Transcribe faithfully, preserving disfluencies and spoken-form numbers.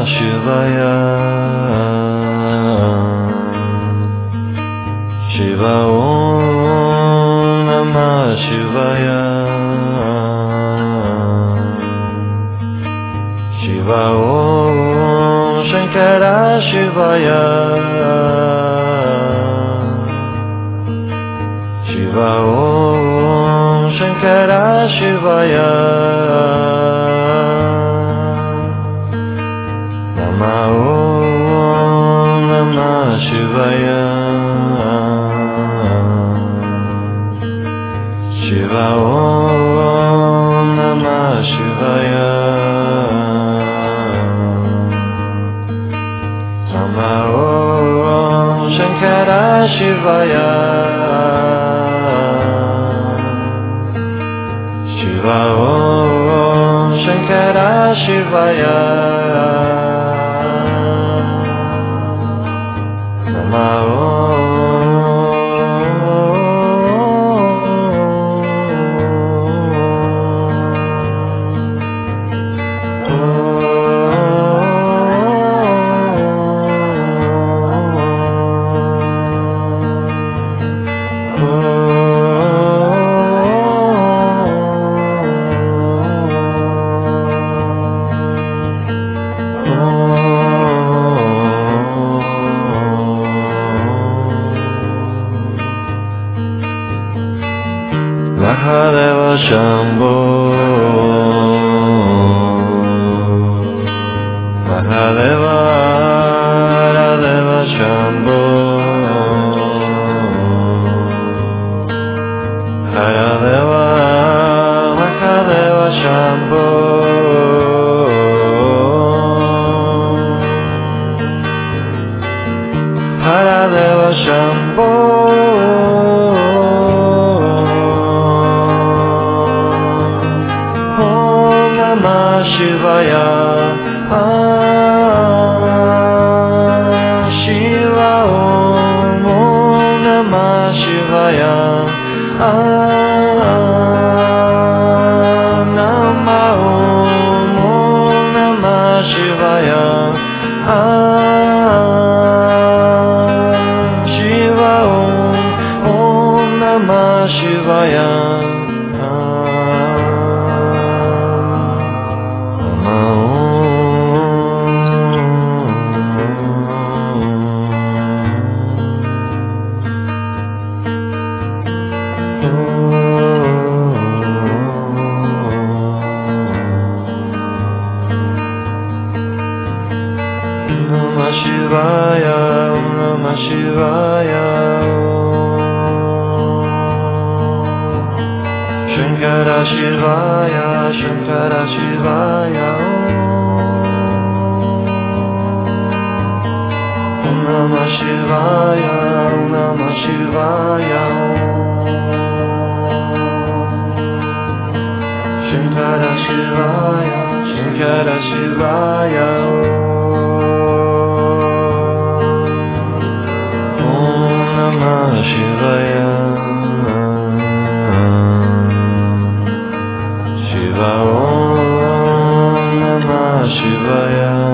Shivaya. Shiva Om Namah Shivaya. Shiva Om Shankara Shivaya. Shiva Om Shankara Shivaya. Nama Om Namah Shivaya. Shiva Om Namah Shivaya. Nama Om Shankara Shivaya. Shiva Om Shankara Shivaya. Nama Mahadeva Shambho. Mahadeva Mahadeva Shambho. Mahadeva Mahadeva Shambho. Mahadeva Shambho. Shivaya, ah, Shiva Om, Om Namah Shivaya, ah, Nama Om, Om Namah Shivaya, ah, Shiva Om, Om Namah Shivaya. Namah Shivaya, Namah Shivaya. Shankara Shivaya, Shankara Shivaya. Om Namah Shivaya, Om Namah Shivaya. Shankara Shivaya, Shankara Shivaya. Namah Shivaya. Shiva Om Namah Shivaya.